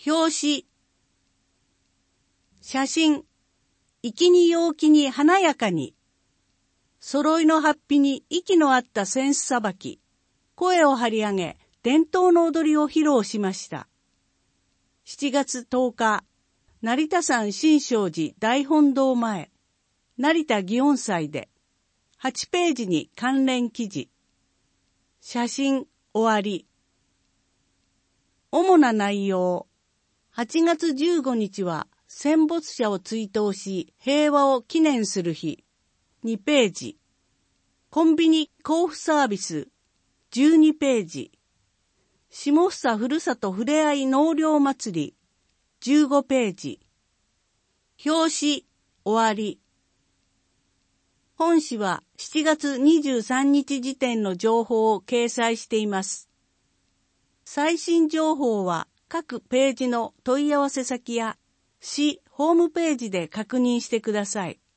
表紙。写真。粋に陽気に華やかに。揃いの法被に息の合った扇子さばき。声を張り上げ、伝統の踊りを披露しました。7月10日、成田山新勝寺大本堂前、成田祇園祭で、8ページに関連記事。写真終わり。主な内容。8月15日は戦没者を追悼し平和を記念する日。2ページ。コンビニ交付サービス。12ページ。下総ふるさとふれあい納涼祭り。15ページ。表紙終わり。本誌は7月23日時点の情報を掲載しています。最新情報は各ページの問い合わせ先や市ホームページで確認してください。